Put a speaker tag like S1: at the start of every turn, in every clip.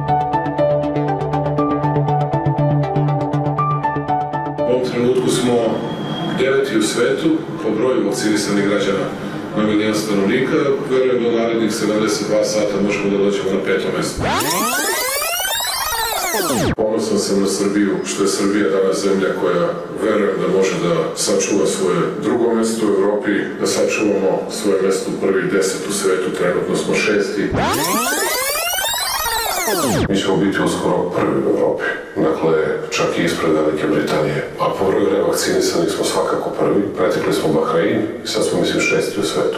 S1: U ovom trenutku smo 9. u svetu po broju vakcinisanih građana na milion stanovnika. Verujem da u narednih 72 sata možemo da dođemo na 5. mesto. Ponosan sam na Srbiju, što je Srbija danas zemlja koja verujem da može da sačuva svoje drugo mesto u Evropi, da sačuvamo svoje mesto u prvih 10 u svetu, trenutno smo 6. Mi ćemo biti uskoro prvi u Evropi, dakle čak i ispred Velike Britanije, a po broju revakcinisanih smo svakako prvi, pretekli smo Bahrein i sad smo mislim 6. u svetu.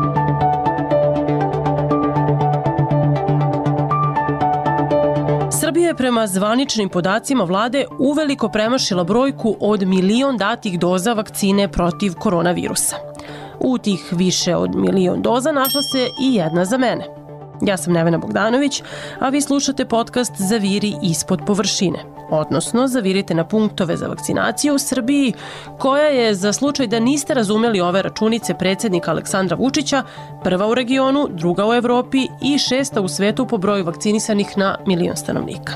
S2: Srbija je prema zvaničnim podacima vlade uveliko premašila brojku od 1 milion datih doza vakcine protiv koronavirusa. U tih više od 1 milion doza našla se i jedna za mene. Ja sam Nevena Bogdanović, a vi slušate podcast Zaviri ispod površine, odnosno zavirite na punktove za vakcinaciju u Srbiji, koja je, za slučaj da niste razumeli ove računice predsjednika Aleksandra Vučića, prva u regionu, druga u Evropi i 6. u svetu po broju vakcinisanih na milion stanovnika.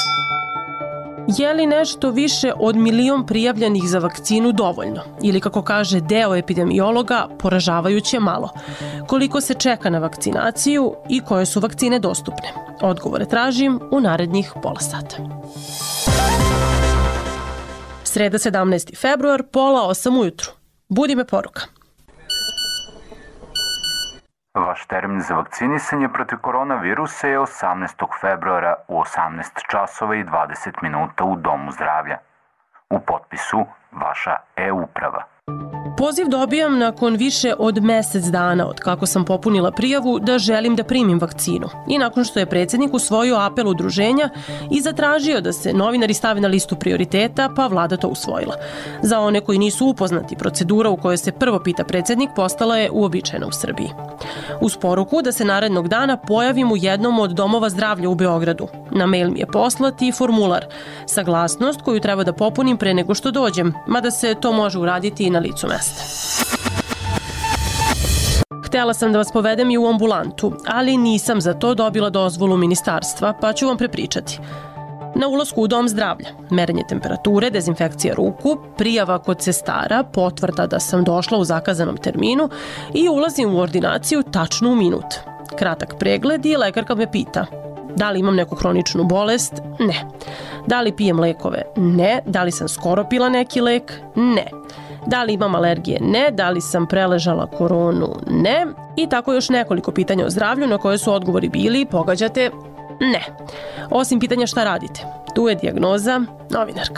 S2: Je li nešto više od 1 milion prijavljenih za vakcinu dovoljno? Ili, kako kaže deo epidemiologa, poražavajuće malo? Koliko se čeka na vakcinaciju i koje su vakcine dostupne? Odgovore tražim u narednih pola sata. Sreda 17. februar, 7:30 ujutru. Budi me poruka.
S3: Vaš termin za vakcinisanje protiv koronavirusa je 18. februara u 18 časova i 20 minuta u Domu zdravlja. U potpisu vaša e-uprava.
S2: Poziv dobijam nakon više od mjesec dana od kako sam popunila prijavu da želim da primim vakcinu i nakon što je predsjednik usvojio apel udruženja i zatražio da se novinari stave na listu prioriteta, pa vlada to usvojila. Za one koji nisu upoznati, procedura u kojoj se prvo pita predsjednik postala je uobičajena u Srbiji. Uz poruku da se narednog dana pojavim u jednom od domova zdravlja u Beogradu. Na mail mi je poslati formular, saglasnost koju treba da popunim pre nego što dođem, mada se to može uraditi i na licu mesta. Htjela sam da vas povedem i u ambulantu, ali nisam za to dobila dozvolu ministarstva, pa ću vam prepričati. Na ulasku u dom zdravlja, merenje temperature, dezinfekcija ruku, prijava kod sestara, potvrda da sam došla u zakazanom terminu i ulazim u ordinaciju tačno u minut. Kratak pregled i lekarka me pita: da li imam neku hroničnu bolest? Ne. Da li pijem lekove? Ne. Da li sam skoro pila neki lek? Ne. Da li imam alergije? Ne. Da li sam preležala koronu? Ne. I tako još nekoliko pitanja o zdravlju na koje su odgovori bili, pogađate, ne. Osim pitanja šta radite. Tu je dijagnoza novinarka.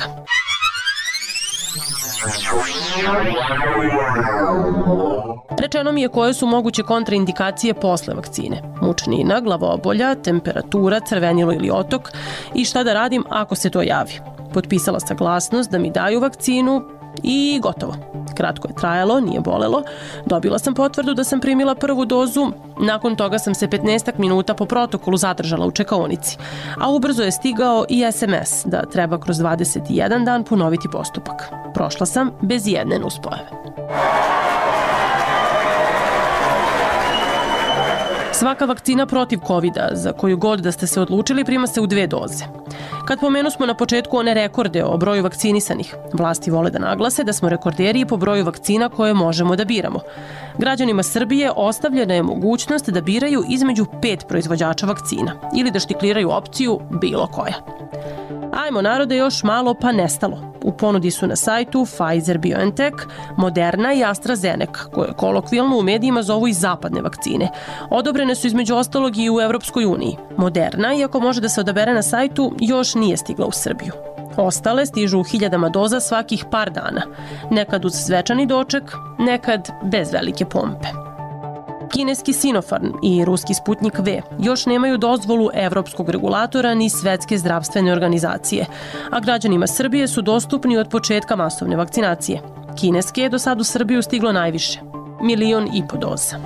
S2: Rečeno mi je koje su moguće kontraindikacije posle vakcine. Mučnina, glavobolja, temperatura, crvenilo ili otok i šta da radim ako se to javi. Potpisala saglasnost da mi daju vakcinu i gotovo. Kratko je trajalo, nije bolelo. Dobila sam potvrdu da sam primila prvu dozu. Nakon toga sam se 15 minuta po protokolu zadržala u čekaonici. A ubrzo je stigao i SMS da treba kroz 21 dan ponoviti postupak. Prošla sam bez jedne nuspojave. Svaka vakcina protiv covida, za koju god da ste se odlučili, prima se u 2 doze. Kad pomenu smo na početku one rekorde o broju vakcinisanih, vlasti vole da naglase da smo rekorderi po broju vakcina koje možemo da biramo. Građanima Srbije ostavljena je mogućnost da biraju između 5 proizvođača vakcina ili da štikliraju opciju bilo koja. Ajmo narode, još malo pa nestalo. U ponudi su na sajtu Pfizer-BioNTech, Moderna i AstraZeneca, koje kolokvijalno u medijima zovu i zapadne vakcine. Odobrene su između ostalog i u Evropskoj uniji. Moderna, iako može da se odabere na sajtu, još nije stigla u Srbiju. Ostale stižu u 1000 doza svakih par dana. Nekad uz svečani doček, nekad bez velike pompe. Kineski Sinopharm i ruski Sputnik V još nemaju dozvolu evropskog regulatora ni Svetske zdravstvene organizacije, a građanima Srbije su dostupni od početka masovne vakcinacije. Kineske je do sad u Srbiju stiglo najviše, 1,5 miliona doza.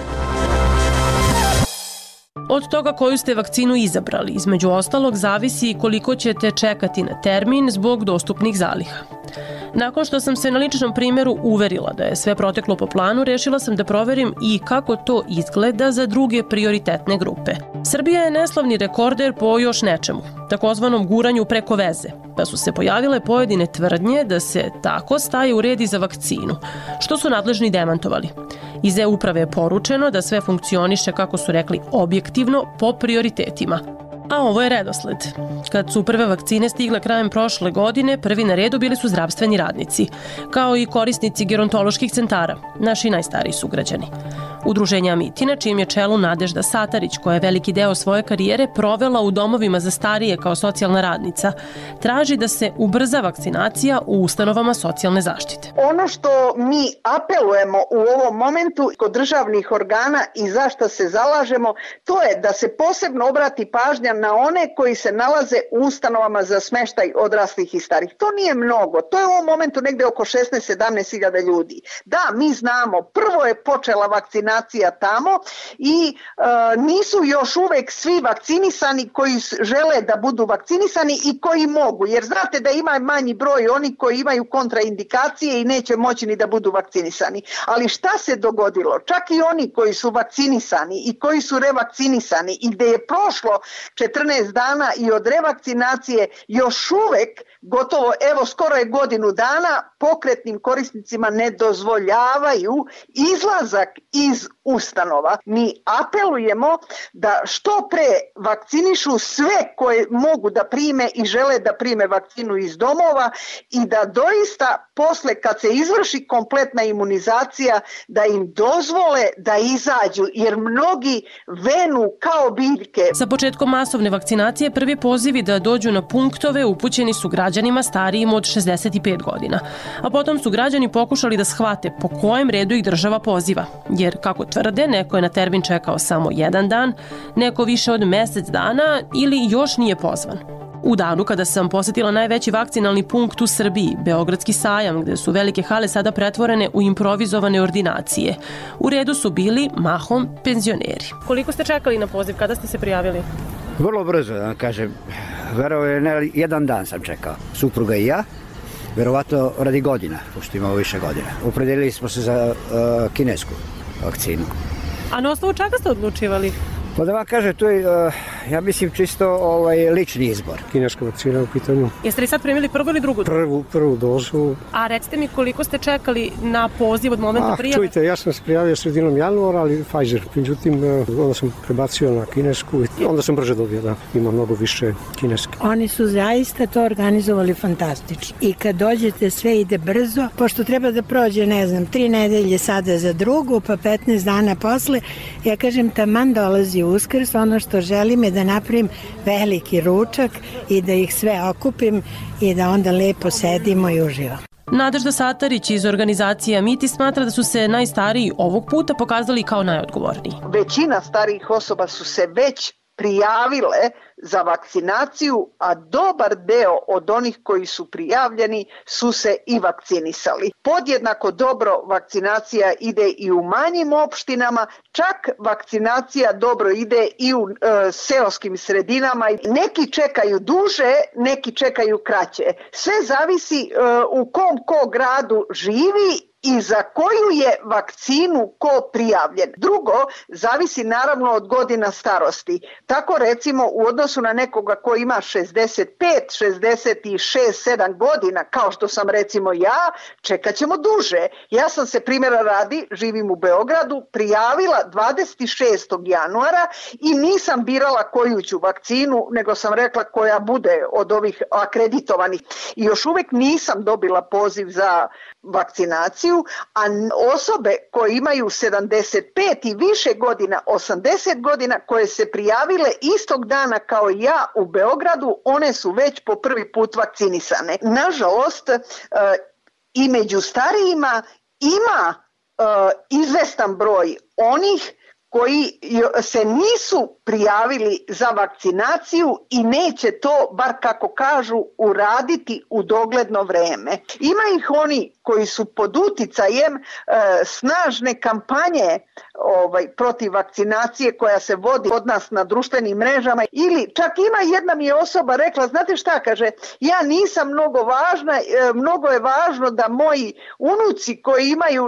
S2: Od toga koju ste vakcinu izabrali, između ostalog, zavisi koliko ćete čekati na termin zbog dostupnih zaliha. Nakon što sam se na ličnom primjeru uverila da je sve proteklo po planu, rešila sam da proverim i kako to izgleda za druge prioritetne grupe. Srbija je neslavni rekorder po još nečemu, takozvanom guranju preko veze, pa su se pojavile pojedine tvrdnje da se tako staje u red i za vakcinu, što su nadležni demantovali. Iz E-uprave je poručeno da sve funkcioniše, kako su rekli, objektivno po prioritetima. A ovo je redosled. Kad su prve vakcine stigle krajem prošle godine, prvi na redu bili su zdravstveni radnici, kao i korisnici gerontoloških centara, naši najstariji sugrađani. Udruženje Amiti, na čijem je čelu Nadežda Satarić, koja je veliki deo svoje karijere provela u domovima za starije kao socijalna radnica, traži da se ubrza vakcinacija u ustanovama socijalne zaštite.
S4: Ono što mi apelujemo u ovom momentu kod državnih organa i za što se zalažemo, to je da se posebno obrati pažnja na one koji se nalaze u ustanovama za smeštaj odraslih i starih. To nije mnogo, to je u ovom momentu negde oko 16-17 hiljada ljudi. Da, mi znamo, prvo je počela vakcinacija tamo i nisu još uvek svi vakcinisani koji žele da budu vakcinisani i koji mogu, jer znate da ima manji broj oni koji imaju kontraindikacije i neće moći ni da budu vakcinisani. Ali šta se dogodilo? Čak i oni koji su vakcinisani i koji su revakcinisani i gde je prošlo 14 dana i od revakcinacije, još uvek gotovo, evo skoro je godinu dana, pokretnim korisnicima ne dozvoljavaju izlazak iz ustanova. Mi apelujemo da što pre vakcinišu sve koje mogu da prime i žele da prime vakcinu iz domova i da doista posle kad se izvrši kompletna imunizacija da im dozvole da izađu, jer mnogi venu kao biljke.
S2: Sa početkom masovne vakcinacije prvi pozivi da dođu na punktove upućeni su građanima starijim od 65 godina. A potom su građani pokušali da shvate po kojem redu ih država poziva. Jer, kako tvrde, neko je na termin čekao samo jedan dan, neko više od mesec dana ili još nije pozvan. U danu kada sam posetila najveći vakcinalni punkt u Srbiji, Beogradski sajam, gde su velike hale sada pretvorene u improvizovane ordinacije, u redu su bili mahom penzioneri. Koliko ste čekali na poziv? Kada ste se prijavili?
S5: Vrlo brzo, da kažem. Jedan dan sam čekao. Supruga i ja. Verovatno radi godina, pošto imamo više godina. Opredelili smo se za kinesku vakcinu.
S2: A na osnovu čega ste odlučivali?
S5: Pa da vam kažem, to je, ja mislim, čisto lični izbor.
S6: Kineska vakcina u pitanju.
S2: Jeste li sad primili prvu ili drugu dozu?
S6: Prvu dozu.
S2: A recite mi koliko ste čekali na poziv od momenta prijave?
S6: Čujte, ja sam se prijavio sredinom januara, ali Pfizer. Međutim, onda sam prebacio na kinesku i onda sam brže dobio da ima mnogo više kineske.
S7: Oni su zaista to organizovali fantastično. I kad dođete sve ide brzo, pošto treba da prođe, 3 nedelje sada za drugu, pa 15 dana posle, ja kažem, taman dolazi Uskrs, ono što želim je da napravim veliki ručak i da ih sve okupim i da onda lepo sedimo i uživamo.
S2: Nadežda Satarić iz organizacije Amiti smatra da su se najstariji ovog puta pokazali kao najodgovorniji.
S4: Većina starijih osoba su se već prijavile za vakcinaciju, a dobar deo od onih koji su prijavljeni su se i vakcinisali. Podjednako dobro vakcinacija ide i u manjim opštinama, čak vakcinacija dobro ide i u seoskim sredinama. Neki čekaju duže, neki čekaju kraće. Sve zavisi u kom ko gradu živi i za koju je vakcinu ko prijavljen. Drugo, zavisi naravno od godina starosti. Tako recimo u odnosu na nekoga ko ima 65, 66, 7 godina, kao što sam recimo ja, čekat ćemo duže. Ja sam se, primjera radi, živim u Beogradu, prijavila 26. januara i nisam birala koju ću vakcinu, nego sam rekla koja bude od ovih akreditovanih. I još uvek nisam dobila poziv za vakcinaciju, a osobe koje imaju 75 i više godina, 80 godina, koje se prijavile istog dana kao i ja u Beogradu, one su već po prvi put vakcinisane. Nažalost, i među starijima ima izvestan broj onih koji se nisu prijavili za vakcinaciju i neće to, bar kako kažu, uraditi u dogledno vreme. Ima ih oni koji su pod uticajem snažne kampanje protiv vakcinacije koja se vodi od nas na društvenim mrežama, ili čak ima jedna mi je osoba rekla, znate šta, kaže, ja nisam mnogo važna, mnogo je važno da moji unuci koji imaju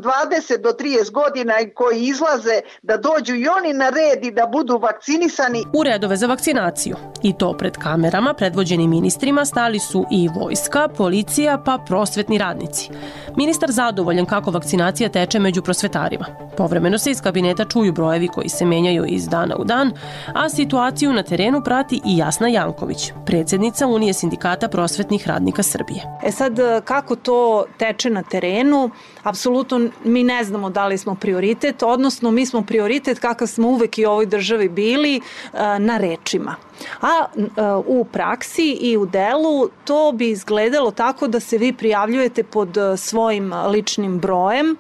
S4: 20 do 30 godina i koji izlaze da dođu i oni na red i da budu vakcinisani.
S2: U redove za vakcinaciju, i to pred kamerama, predvođeni ministrima, stali su i vojska, policija pa prosvetni radnici. Ministar zadovoljan kako vakcinacija teče među prosvetarima. Povremeno se iz kabineta čuju brojevi koji se menjaju iz dana u dan, a situaciju na terenu prati i Jasna Janković, predsjednica Unije sindikata prosvetnih radnika Srbije.
S8: Sad, kako to teče na terenu, apsolutno mi ne znamo da li smo prioritet, odnosno mi smo prioritet kakav smo uvek i u ovoj državi bili na rečima. A u praksi i u delu to bi izgledalo tako da se vi prijavljujete pod svojim ličnim brojem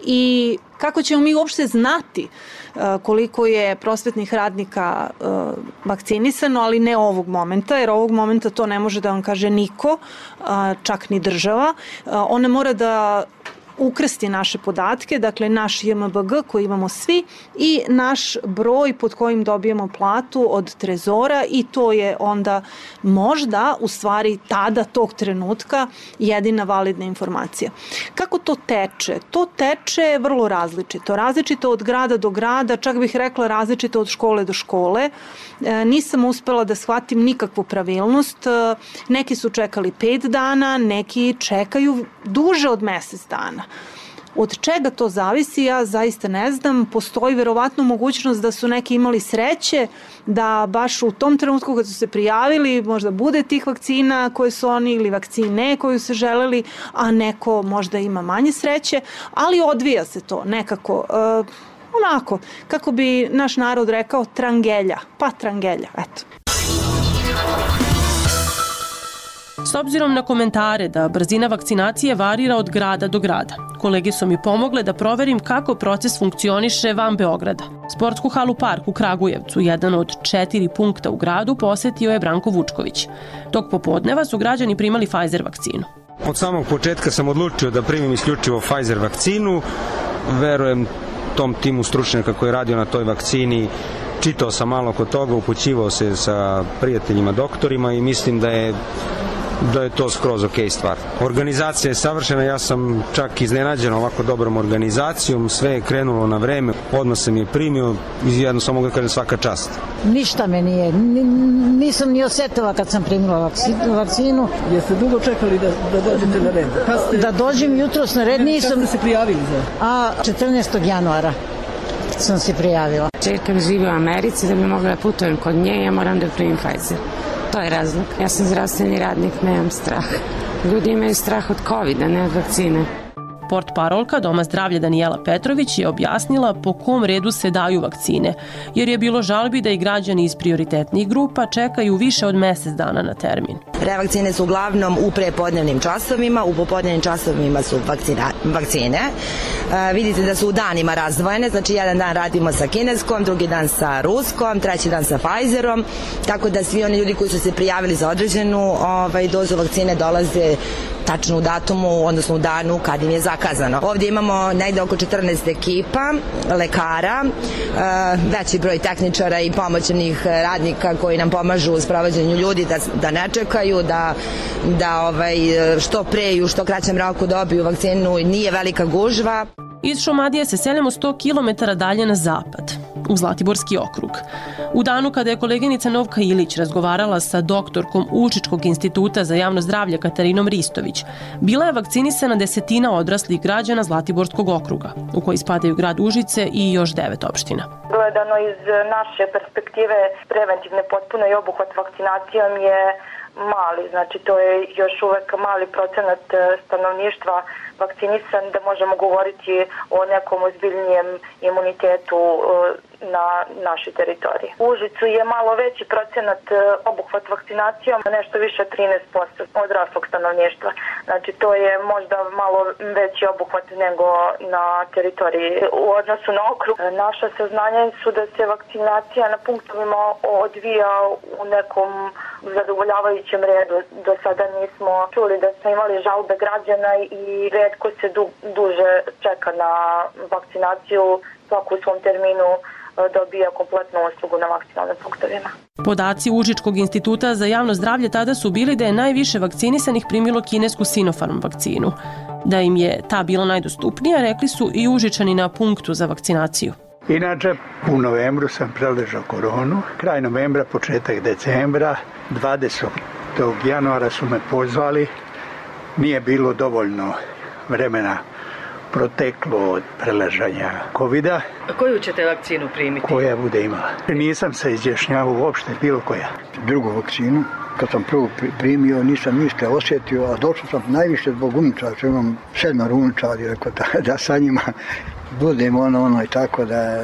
S8: i kako ćemo mi uopšte znati koliko je prosvetnih radnika vakcinisano, ali ne ovog momenta, jer ovog momenta to ne može da vam kaže niko, čak ni država. Ona mora da ukrsti naše podatke, dakle naš JMBG koji imamo svi i naš broj pod kojim dobijemo platu od Trezora i to je onda možda u stvari tada tog trenutka jedina validna informacija. Kako to teče? To teče vrlo različito. Različito od grada do grada, čak bih rekla različito od škole do škole. Nisam uspela da shvatim nikakvu pravilnost. Neki su čekali 5 dana, neki čekaju duže od mesec dana. Od čega to zavisi, ja zaista ne znam. Postoji verovatno mogućnost da su neki imali sreće da baš u tom trenutku kad su se prijavili možda bude tih vakcina koje su oni ili vakcine koju su želeli, a neko možda ima manje sreće, ali odvija se to nekako onako, kako bi naš narod rekao, trangelja, pa trangelja, eto.
S2: S obzirom na komentare da brzina vakcinacije varira od grada do grada, kolege su mi pomogle da proverim kako proces funkcioniše van Beograda. Sportsku halu Park u Kragujevcu, jedan od 4 punkta u gradu, posetio je Branko Vučković. Tog popodneva su građani primali Pfizer vakcinu.
S9: Od samog početka sam odlučio da primim isključivo Pfizer vakcinu. Verujem tom timu stručnjaka koji je radio na toj vakcini. Čitao sam malo oko toga, upućivao se sa prijateljima doktorima i mislim da je to skroz ok stvar. Organizacija je savršena, ja sam čak iznenađen ovako dobrom organizacijom, sve je krenulo na vreme, odmah sam je primio i jedno samo mogu da kažem svaka čast.
S10: Ništa me nije, nisam ni osjetila kad sam primila vakcinu.
S11: Jeste dugo čekali da dođete na red?
S10: Da dođem jutros na red, nisam...
S11: Kada ste se prijavili za?
S10: 14. januara sam se prijavila.
S12: Čerka živi u Americi, da bi mogla da putujem kod nje, ja moram da primim Pfizer. To je razlog. Ja sam zdravstveni radnik, nemam strah. Ljudi imaju strah od COVID-a, ne od vakcine.
S2: Portparolka Doma zdravlja Danijela Petrović je objasnila po kom redu se daju vakcine, jer je bilo žalbi da i građani iz prioritetnih grupa čekaju više od mesec dana na termin.
S13: Revakcine su uglavnom u prepodnevnim časovima, u popodnevnim časovima su vakcine. Vidite da su u danima razdvojene, znači jedan dan radimo sa kineskom, drugi dan sa ruskom, treći dan sa Pfizerom, tako da svi oni ljudi koji su se prijavili za određenu dozu vakcine dolaze tačno u datumu, odnosno u danu kad im je zakazano. Ovdje imamo negde oko 14 ekipa, lekara, veći broj tehničara i pomoćnih radnika koji nam pomažu u sprovođenju ljudi da ne čekaju, da što pre i u što kraćem roku dobiju vakcinu, nije velika gužva.
S2: Iz Šumadije se seljamo 100 km dalje na zapad, u Zlatiborski okrug. U danu kada je koleginica Novka Ilić razgovarala sa doktorkom Učičkog instituta za javno zdravlje Katarinom Ristović, bila je vakcinisana 10 odraslih građana Zlatiborskog okruga, u koji spadaju grad Užice i još 9 opština.
S14: Gledano iz naše perspektive, preventivne potpuno i obuhvat vakcinacijom je mali, znači to je još uvek mali procenat stanovništva vakcinisan da možemo govoriti o nekom ozbiljnijem imunitetu na našoj teritoriji. U Užicu je malo veći procenat obuhvat vakcinacijom, nešto više 13% odraslog stanovništva. Znači to je možda malo veći obuhvat nego na teritoriji u odnosu na okrug. Naša saznanja su da se vakcinacija na punktovima odvija u nekom zadovoljavajućem redu. Do sada nismo čuli da smo imali žalbe građana i retko se duže čeka na vakcinaciju, svako u svom terminu dobija kompletnu uslugu na vakcinalnim punktovima.
S2: Podaci Užičkog instituta za javno zdravlje tada su bili da je najviše vakcinisanih primilo kinesku Sinopharm vakcinu. Da im je ta bila najdostupnija, rekli su i Užičani na punktu za vakcinaciju.
S15: Inače, u novembru sam preležao koronu, kraj novembra, početak decembra, 20. januara su me pozvali, nije bilo dovoljno vremena proteklo od preležanja COVID-a.
S11: A koju ćete vakcinu primiti?
S15: Koja bude imala. Nisam se izjašnjavao uopšte, bilo koja.
S16: Drugu vakcinu, kad sam prvo primio, nisam ništa osjetio, a došao sam najviše zbog unučara, što imam 7 unučara, rekao da sa njima budem ono i tako da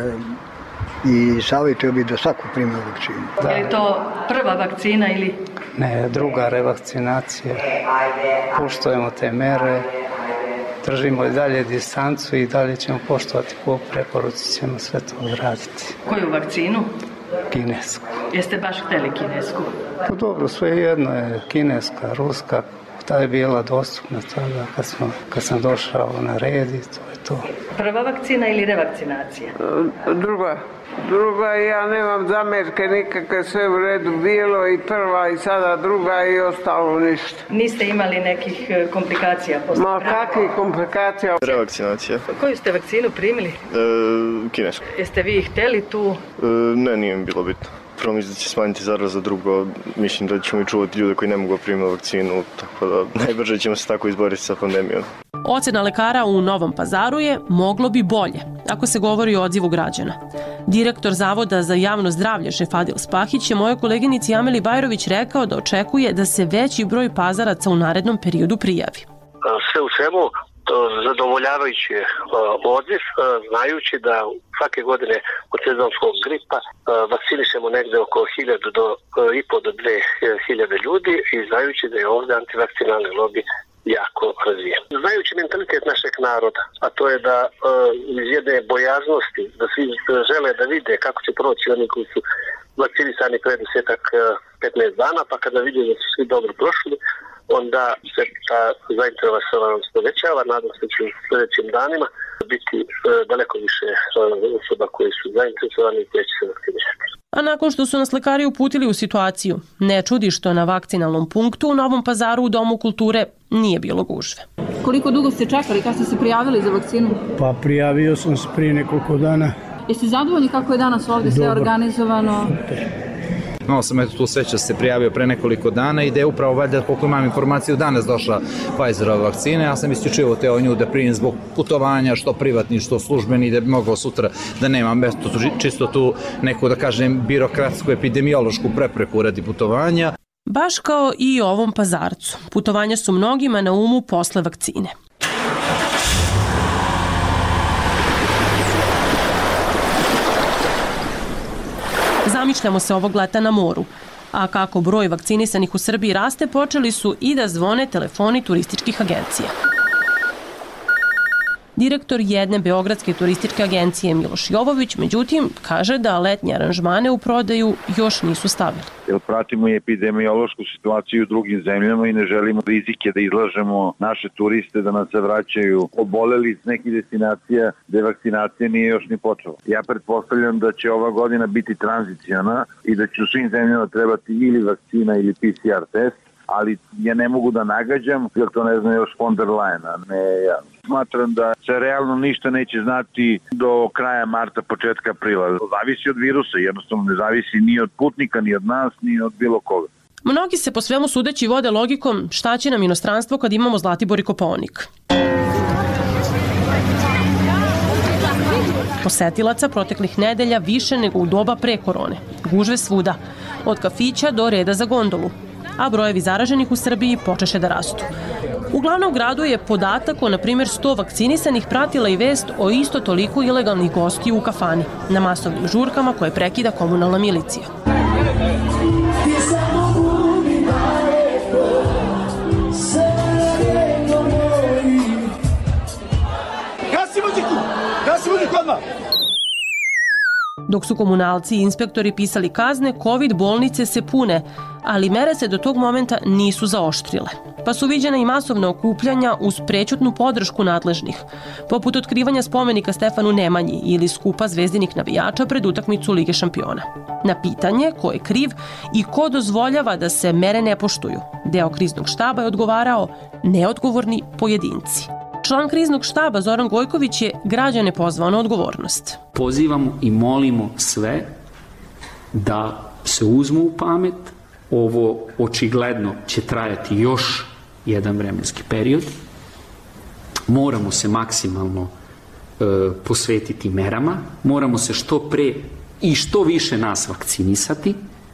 S16: i savjetio bi da svaku primio vakcinu.
S11: Je li to prva vakcina ili?
S17: Ne, druga revakcinacija. Poštujemo te mere, držimo i dalje distancu i dalje ćemo poštovati po preporuci, ćemo sve to odraditi.
S11: Koju vakcinu?
S17: Kinesku.
S11: Jeste baš hteli kinesku?
S17: Pa dobro, sve jedno je kineska, ruska, ta je bila dostupna tada kad sam došao na red i to je to.
S11: Prva vakcina ili revakcinacija?
S18: Druga, ja nemam zamerke nikakve, sve u redu bilo i prva i sada druga i ostalo ništa.
S11: Niste imali nekih komplikacija?
S18: Ma kakvih komplikacija?
S19: Revakcinacija.
S11: Koju ste vakcinu primili?
S19: Kinesku.
S11: Jeste vi hteli tu?
S19: Ne, nije mi bilo bitno. Prvo mislim da će smanjiti zaraza, drugo mislim da ćemo i čuvati ljude koji ne mogu primiti vakcinu, tako da najbrže ćemo se tako izboriti sa pandemijom.
S2: Ocena lekara u Novom Pazaru je moglo bi bolje, ako se govori o odzivu građana. Direktor Zavoda za javno zdravlje Šefadil Spahić je mojoj koleginici Ameli Bajrović rekao da očekuje da se veći broj pazaraca u narednom periodu prijavi.
S20: Sve u svemu zadovoljavajući odziv, znajući da svake godine od sezonskog gripa vakcinišemo negde oko 1000 do 2000 ljudi i znajući da je ovdje antivakcinalni lobi jako razvijen. Znajući mentalitet našeg naroda, a to je da iz jedne bojaznosti, da svi žele da vide kako će proći oni koji su vakcinisani pre 10-15 dana, pa kada vide da su svi dobro prošli, onda se ta zainteresovanost povećava. Nadam se da će u sljedećim danima biti daleko više osoba koji su zainteresovani i koji će se vakcinisati.
S2: A nakon što su nas lekari uputili u situaciju, ne čudi što na vakcinalnom punktu u Novom Pazaru u Domu kulture nije bilo gužve.
S11: Koliko dugo ste čekali, kad ste se prijavili za vakcinu?
S15: Pa prijavio sam se prije nekoliko dana.
S11: Jeste zadovoljni kako je danas ovdje sve organizovano?
S21: Malo sam tu sreća se prijavio pre nekoliko dana i da je upravo valjda, koliko imam informaciju, danas došla Pfizerova vakcina. Ja sam isključivo teo nju da primim zbog putovanja, što privatni, što službeni, da bi mogao sutra da nemam čisto tu neku, da kažem, birokratsku, epidemiološku prepreku radi putovanja.
S2: Baš kao i ovom Pazarcu. Putovanja su mnogima na umu posle vakcine. Zamišljamo se ovog leta na moru. A kako broj vakcinisanih u Srbiji raste, počeli su i da zvone telefoni turističkih agencija. Direktor jedne beogradske turističke agencije Miloš Jovović, međutim, kaže da letnje aranžmane u prodaju još nisu stavili.
S22: Jer pratimo i epidemiološku situaciju u drugim zemljama i ne želimo rizike da izlažemo naše turiste da nas se vraćaju oboleli iz nekih destinacija gde vakcinacija nije još ni počela. Ja pretpostavljam da će ova godina biti tranziciona i da će u svim zemljama trebati ili vakcina ili PCR test, ali ja ne mogu da nagađam jer to ne znam još von der Leyen, ne ja. Smatram da se realno ništa neće znati do kraja marta, početka aprila. Zavisi od virusa, jednostavno ne zavisi ni od putnika, ni od nas, ni od bilo koga.
S2: Mnogi se po svemu sudeći vode logikom šta će nam inostranstvo kad imamo Zlatibor i Kopaonik. Posetilaca proteklih nedelja više nego u doba pre korone. Gužve svuda, od kafića do reda za gondolu, a brojevi zaraženih u Srbiji počeše da rastu. U glavnom gradu je podatak o, na primjer, 100 vakcinisanih pratila i vest o isto toliko ilegalnih gostiju u kafani, na masovnim žurkama koje prekida komunalna milicija. Dok su komunalci i inspektori pisali kazne, COVID bolnice se pune, ali mere se do tog momenta nisu zaoštrile. Pa su viđena i masovna okupljanja uz prećutnu podršku nadležnih, poput otkrivanja spomenika Stefanu Nemanji ili skupa zvezdinih navijača pred utakmicu Lige šampiona. Na pitanje ko je kriv i ko dozvoljava da se mere ne poštuju, deo kriznog štaba je odgovarao neodgovorni pojedinci. Član kriznog štaba Zoran Gojković je građane pozvao na odgovornost.
S1: Pozivamo i molimo sve da se uzmu u pamet. Ovo očigledno će trajati još jedan vremenski period. Moramo se maksimalno posvetiti merama, moramo se što pre i što više nas vakcinisati,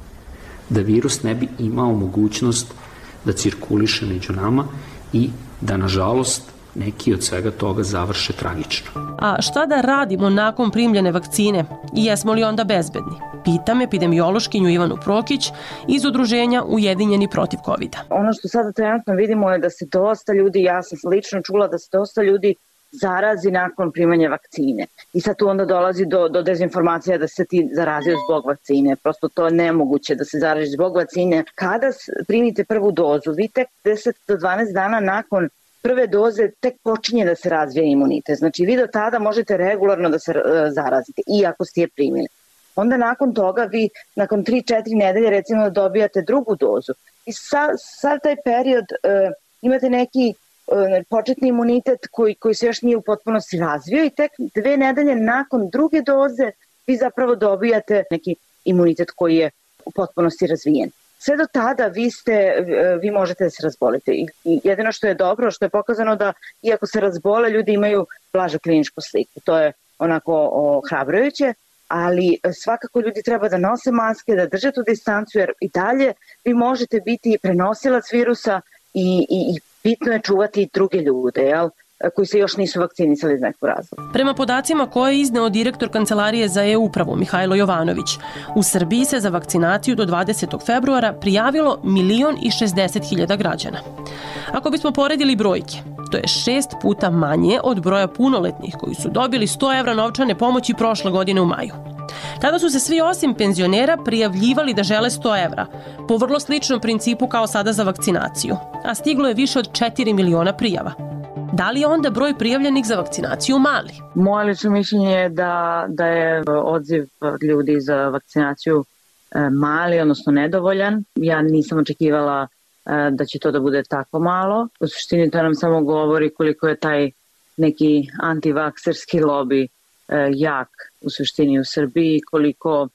S1: da virus ne bi imao mogućnost da cirkuliše među nama i da, nažalost, neki od svega toga završe tragično.
S2: A šta da radimo nakon primljene vakcine i jesmo li onda bezbedni? Pitam epidemiološkinju Ivanu Prokić iz udruženja Ujedinjeni protiv COVID-a.
S3: Ono što sada trenutno vidimo je da se dosta ljudi, ja sam lično čula da se dosta ljudi zarazi nakon primanja vakcine. I sad tu onda dolazi do dezinformacija da se ti zarazio zbog vakcine. Prosto to je nemoguće da se zaraziš zbog vakcine. Kada primite prvu dozu, vi tek 10 do 12 dana nakon prve doze tek počinje da se razvija imunitet. Znači vi do tada možete regularno da se zarazite, iako ste je primili. Onda nakon toga vi, nakon 3-4 nedelje recimo dobijate drugu dozu. I sad taj period imate neki početni imunitet koji se još nije u potpunosti razvio i tek 2 nedelje nakon druge doze vi zapravo dobijate neki imunitet koji je u potpunosti razvijen. Sve do tada vi možete da se razbolite. I jedino što je dobro, što je pokazano da iako se razbole, ljudi imaju blažu kliničku sliku. To je onako ohrabrujuće, ali svakako ljudi treba da nose maske, da drže tu distancu, jer i dalje vi možete biti prenosilac virusa i bitno je čuvati druge ljude, jel? Koji se još nisu vakcinisali iz nekog razloga.
S2: Prema podacima koje je izneo direktor Kancelarije za e-upravu Mihajlo Jovanović, u Srbiji se za vakcinaciju do 20. februara prijavilo 1.060.000 građana. Ako bismo poredili brojke, to je 6 puta manje od broja punoletnih koji su dobili 100 evra novčane pomoći prošle godine u maju. Tada su se svi osim penzionera prijavljivali da žele 100 evra, po vrlo sličnom principu kao sada za vakcinaciju, a stiglo je više od 4 miliona prijava. Da li je onda broj prijavljenih za vakcinaciju mali?
S3: Moje lično mišljenje je da je odziv ljudi za vakcinaciju mali, odnosno nedovoljan. Ja nisam očekivala da će to da bude tako malo. U suštini to nam samo govori koliko je taj neki antivakserski lobi jak u suštini u Srbiji, koliko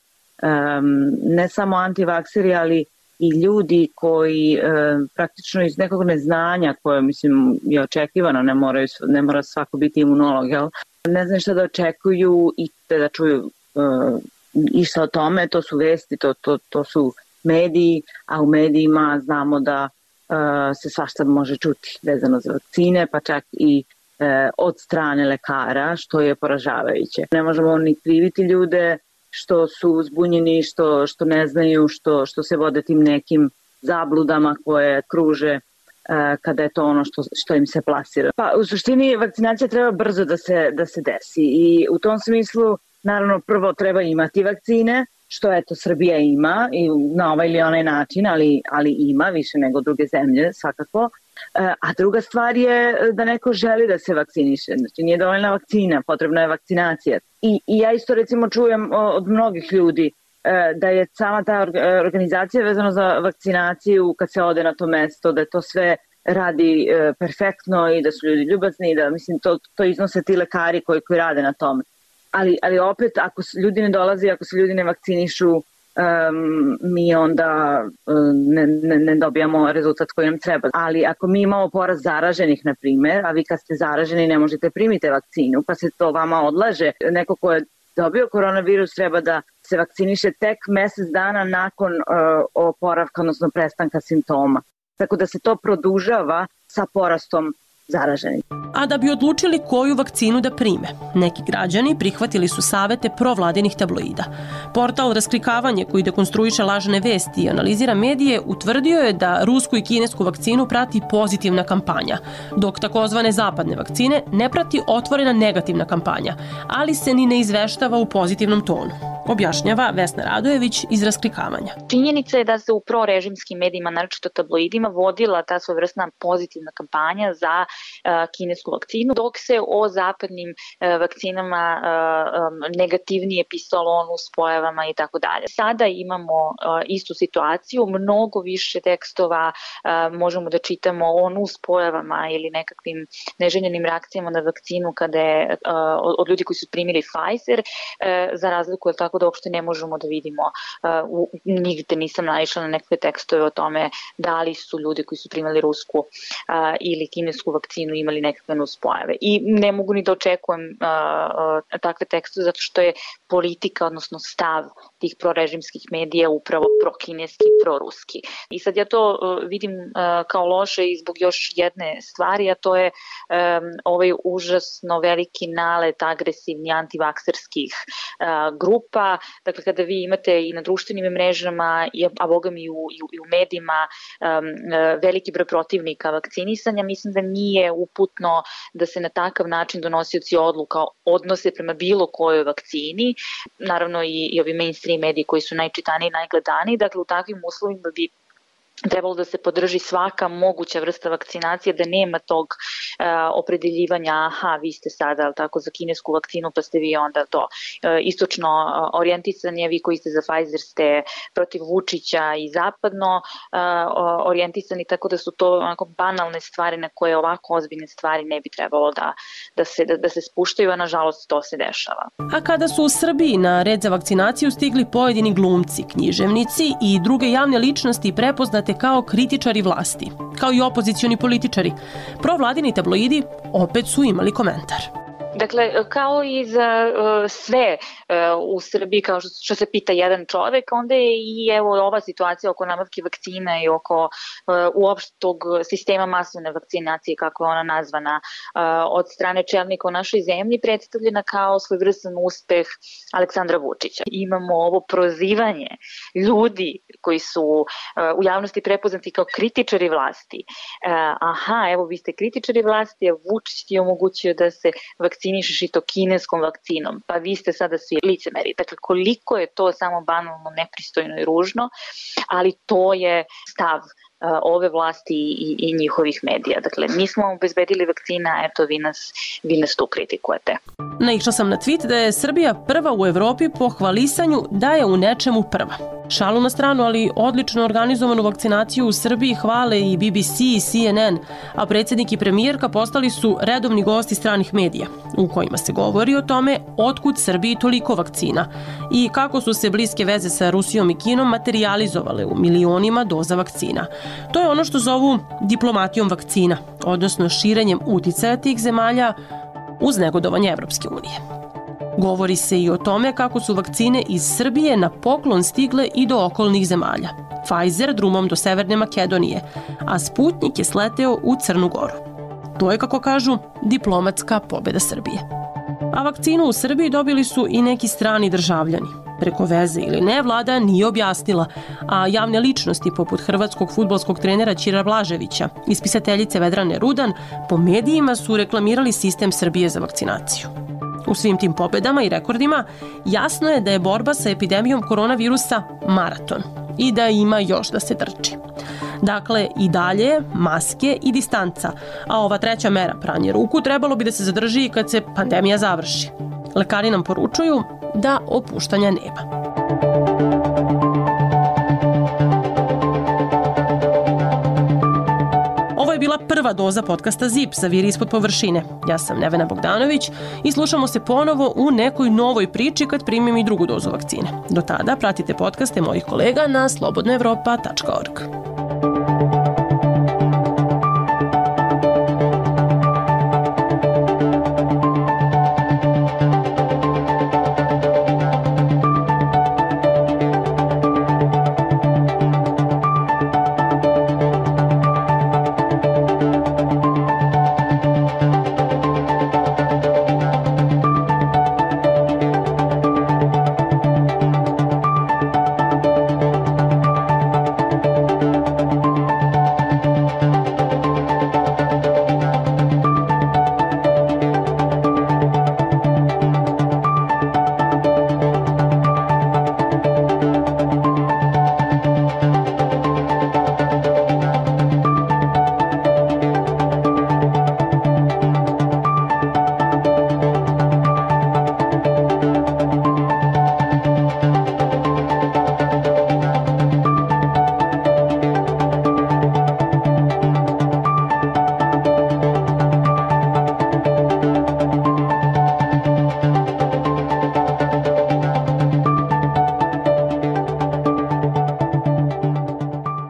S3: ne samo antivakseri, ali i ljudi koji praktično iz nekog neznanja, koje mislim je očekivano, ne mora svako biti imunolog, jel? Ne znaju šta da očekuju i da čuju išta o tome, to su vesti, to su mediji, a u medijima znamo da se svašta može čuti vezano za vakcine, pa čak i od strane lekara, što je poražavajuće. Ne možemo ni kriviti ljude što su zbunjeni, što ne znaju, što se vode tim nekim zabludama koje kruže kada je to ono što im se plasira. Pa u suštini vakcinacija treba brzo da se desi i u tom smislu naravno prvo treba imati vakcine, što eto Srbija ima i na ovaj ili onaj način, ali ima više nego druge zemlje svakako. A druga stvar je da neko želi da se vakciniše. Znači nije dovoljna vakcina, potrebna je vakcinacija. I ja isto recimo čujem od mnogih ljudi da je sama ta organizacija vezano za vakcinaciju kad se ode na to mesto, da to sve radi perfektno i da su ljudi ljubazni i da mislim to iznose ti lekari koji rade na tome. Ali opet ako ljudi ne dolaze, ako se ljudi ne vakcinišu, mi onda ne dobijamo rezultat koji nam treba. Ali ako mi imamo porast zaraženih, na primjer, a vi kad ste zaraženi ne možete primiti vakcinu, pa se to vama odlaže, neko ko je dobio koronavirus treba da se vakciniše tek mesec dana nakon oporavka, odnosno prestanka simptoma. Tako da se to produžava sa porastom zaraženih.
S2: A da bi odlučili koju vakcinu da prime, neki građani prihvatili su savete provladinih tabloida. Portal Rasklikavanje, koji dekonstruiše lažne vesti i analizira medije, utvrdio je da rusku i kinesku vakcinu prati pozitivna kampanja, dok takozvane zapadne vakcine ne prati otvorena negativna kampanja, ali se ni ne izveštava u pozitivnom tonu. Objašnjava Vesna Radojević iz Rasklikavanja.
S5: Činjenica je da se u prorežimskim medijima, naročito tabloidima, vodila ta svojevrsna pozitivna kampanja za kinesku vakcinu, dok se o zapadnim vakcinama negativnije pisalo o nuspojavama i tako dalje. Sada imamo istu situaciju, mnogo više tekstova možemo da čitamo o nuspojavama ili nekakvim neželjenim reakcijama na vakcinu kada je od ljudi koji su primili Pfizer, za razliku je tako da uopšte ne možemo da vidimo, nigde nisam naišla na nekakve tekstove o tome da li su ljudi koji su primali rusku ili kinesku vakcinu imali nekakve nuspojave. I ne mogu ni da očekujem takve tekstove zato što je politika, odnosno stav tih prorežimskih medija upravo prokineski, proruski. I sad ja to vidim kao loše i zbog još jedne stvari, a to je ovaj užasno veliki nalet agresivni antivakserskih grupa. Dakle, kada vi imate i na društvenim mrežama, a boga mi i u medijima veliki broj protivnika vakcinisanja, mislim da nije uputno da se na takav način donosioci odluka odnose prema bilo kojoj vakcini. Naravno i ovi mainstream mediji koji su najčitaniji i najgledaniji. Dakle, u takvim uslovima bi trebalo da se podrži svaka moguća vrsta vakcinacije, da nema tog opredeljivanja, aha, vi ste sada tako za kinesku vakcinu, pa ste vi onda to istočno orijentisani, a vi koji ste za Pfizer ste protiv Vučića i zapadno orijentisani, tako da su to onako banalne stvari na koje ovako ozbiljne stvari ne bi trebalo da se spuštaju, a nažalost to se dešava.
S2: A kada su u Srbiji na red za vakcinaciju stigli pojedini glumci, književnici i druge javne ličnosti prepoznate kao kritičari vlasti, kao i opozicioni političari, provladini tabloidi opet su imali komentar.
S5: Dakle, kao i za sve u Srbiji, kao što se pita jedan čovek, onda je i evo ova situacija oko nabavke vakcina i oko uopštog sistema masovne vakcinacije, kako je ona nazvana, od strane čelnika u našoj zemlji, predstavljena kao svojevrstan uspeh Aleksandra Vučića. Imamo ovo prozivanje ljudi koji su u javnosti prepoznati kao kritičari vlasti. Aha, evo vi ste kritičari vlasti, a Vučić ti je omogućio da se vakcinišeš i to kineskom vakcinom, pa vi ste sada svi licemeri. Dakle, koliko je to samo banalno, nepristojno i ružno, ali to je stav ove vlasti i njihovih medija. Dakle, mi smo obezbedili vakcina, eto vi nas tu kritikujete.
S2: Naišla sam na tweet da je Srbija prva u Evropi po hvalisanju da je u nečemu prva. Šalu na stranu, ali odlično organizovanu vakcinaciju u Srbiji hvale i BBC i CNN, a predsjednik i premijerka postali su redovni gosti stranih medija, u kojima se govori o tome otkud Srbiji toliko vakcina i kako su se bliske veze sa Rusijom i Kinom materijalizovale u milionima doza vakcina. To je ono što zovu diplomatijom vakcina, odnosno širenjem uticaja tih zemalja uz negodovanje Evropske unije. Govori se i o tome kako su vakcine iz Srbije na poklon stigle i do okolnih zemalja. Pfizer drumom do Severne Makedonije, a Sputnik je sleteo u Crnu Goru. To je, kako kažu, diplomatska pobjeda Srbije. A vakcinu u Srbiji dobili su i neki strani državljani. Preko veze ili ne, vlada nije objasnila, a javne ličnosti poput hrvatskog fudbalskog trenera Ćira Blaževića i spisateljice Vedrane Rudan po medijima su reklamirali sistem Srbije za vakcinaciju. U svim tim pobedama i rekordima jasno je da je borba sa epidemijom koronavirusa maraton i da ima još da se trči. Dakle, i dalje maske i distanca, a ova treća mera, pranje ruku, trebalo bi da se zadrži kad se pandemija završi. Lekari nam poručuju da opuštanja nema. Ovo je bila prva doza podcasta ZIP za Viri ispod površine. Ja sam Nevena Bogdanović i slušamo se ponovo u nekoj novoj priči kad primim i drugu dozu vakcine. Do tada pratite podcaste mojih kolega na slobodnoevropa.org.